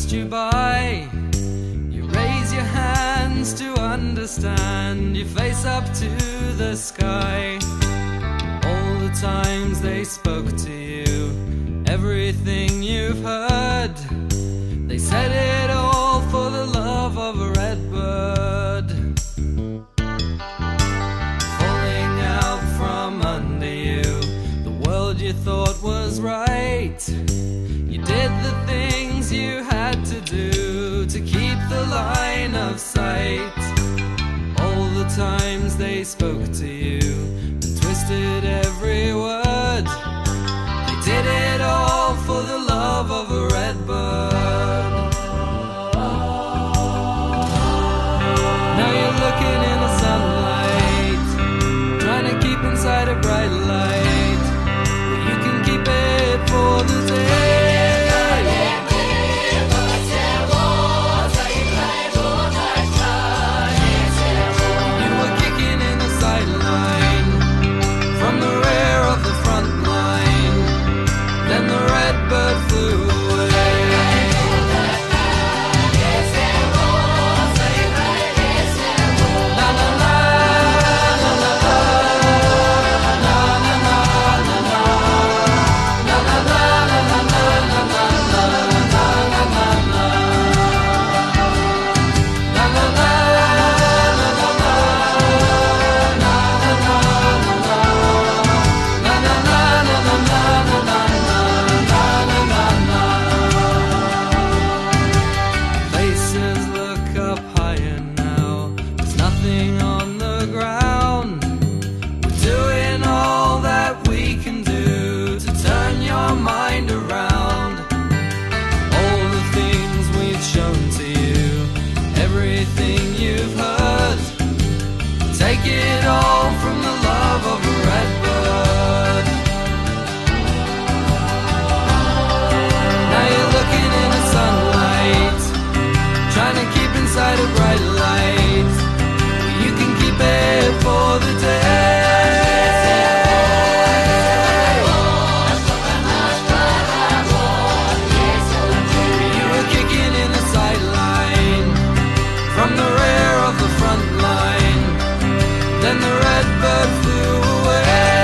passed you by. You raise your hands to understand, you face up to the sky. All the times they spoke to you, everything you've heard, they said it all for the love of a redbird. Falling out from under you, the world you thought was right. You did the things you had to do to keep the line of sight. All the times they spoke to you and twisted every word, they did it all for the love of a redbird. Now you're looking in the sunlight, trying to keep inside a bright light, but you can keep it for the day. Take it all from the love of a redbird. Now you're looking in the sunlight, trying to keep inside a bright light, you can keep it for the day. You were kicking in the sideline, from the rear of the front line, then the redbird flew away.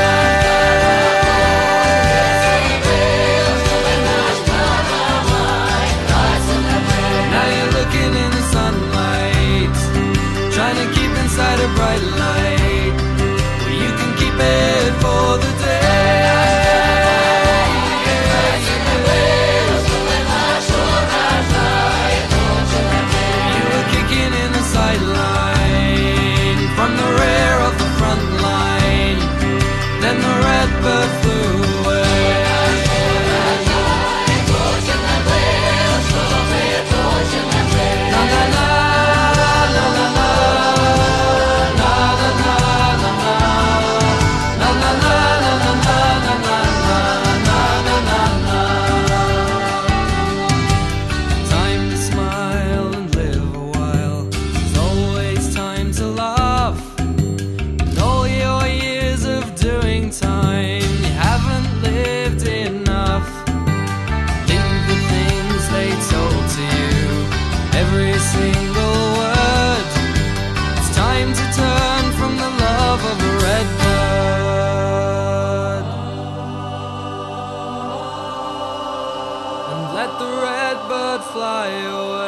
Now you're looking in the sunlight, trying to keep inside a bright light, where you can keep it for the day. You were kicking in the sideline, from the rear of the front line, then the redbird flew away. La la la, la la la, la la la, la la la, la la la, la la la. Time to smile and live a while, there's always time to laugh. All your years of doing time, you haven't lived enough. Think the things they told to you, every single word. It's time to turn from the love of a redbird and let the redbird fly away.